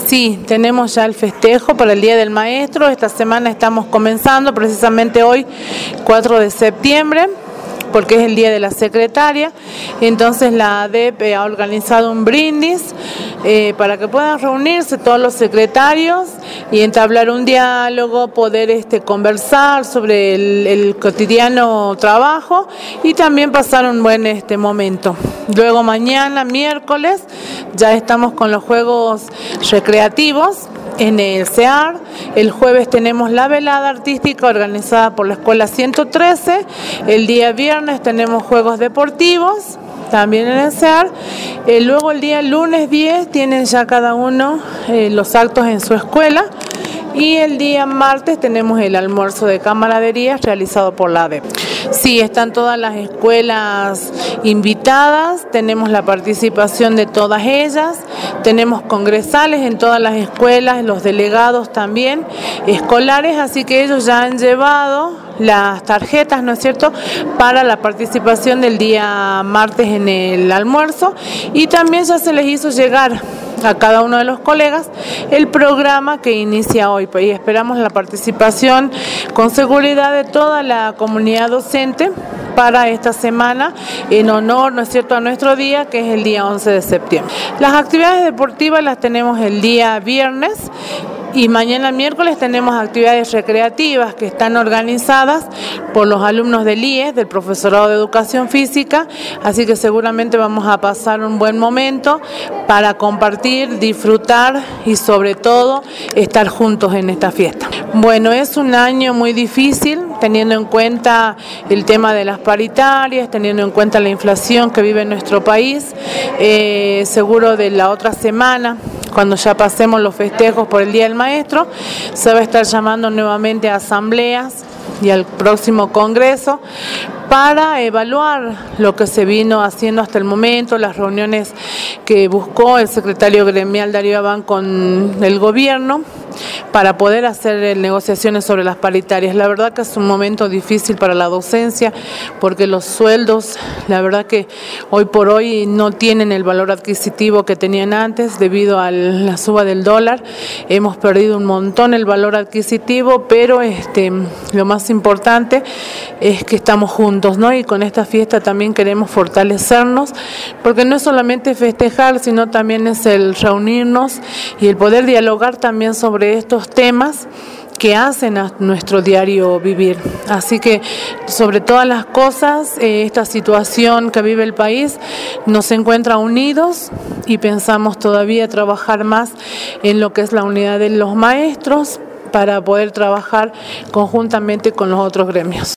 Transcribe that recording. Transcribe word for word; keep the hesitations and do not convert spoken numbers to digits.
Sí, tenemos ya el festejo para el Día del Maestro. Esta semana estamos comenzando, precisamente hoy, cuatro de septiembre, porque es el Día de la Secretaria. Entonces la A D E P ha organizado un brindis eh, para que puedan reunirse todos los secretarios y entablar un diálogo, poder este, conversar sobre el, el cotidiano trabajo y también pasar un buen este, momento. Luego mañana, miércoles, ya estamos con los juegos recreativos en el C E A R. El jueves tenemos la velada artística organizada por la Escuela ciento trece. El día viernes tenemos juegos deportivos, también en el C E A R. Eh, luego el día lunes diez tienen ya cada uno eh, los actos en su escuela. Y el día martes tenemos el almuerzo de camaraderías realizado por la A D E P. Sí, están todas las escuelas invitadas, tenemos la participación de todas ellas, tenemos congresales en todas las escuelas, los delegados también, escolares, así que ellos ya han llevado las tarjetas, ¿no es cierto?, para la participación del día martes en el almuerzo, y también ya se les hizo llegar a cada uno de los colegas el programa que inicia hoy, y esperamos la participación con seguridad de toda la comunidad docente para esta semana en honor, ¿no es cierto?, a nuestro día, que es el día once de septiembre. Las actividades deportivas las tenemos el día viernes. Y mañana miércoles tenemos actividades recreativas que están organizadas por los alumnos del I E S, del Profesorado de Educación Física, así que seguramente vamos a pasar un buen momento para compartir, disfrutar y sobre todo estar juntos en esta fiesta. Bueno, es un año muy difícil, teniendo en cuenta el tema de las paritarias, teniendo en cuenta la inflación que vive nuestro país. Eh, seguro de la otra semana, cuando ya pasemos los festejos por el Día del Maestro, se va a estar llamando nuevamente a asambleas y al próximo Congreso para evaluar lo que se vino haciendo hasta el momento, las reuniones que buscó el secretario gremial Darío Abán con el gobierno para poder hacer negociaciones sobre las paritarias. La verdad que es un momento difícil para la docencia porque los sueldos, la verdad que hoy por hoy no tienen el valor adquisitivo que tenían antes debido a la suba del dólar. Hemos perdido un montón el valor adquisitivo, pero este, lo más importante es que estamos juntos, ¿no? Y con esta fiesta también queremos fortalecernos, porque no es solamente festejar, sino también es el reunirnos y el poder dialogar también sobre estos temas que hacen a nuestro diario vivir. Así que sobre todas las cosas, eh, esta situación que vive el país nos encuentra unidos y pensamos todavía trabajar más en lo que es la unidad de los maestros para poder trabajar conjuntamente con los otros gremios.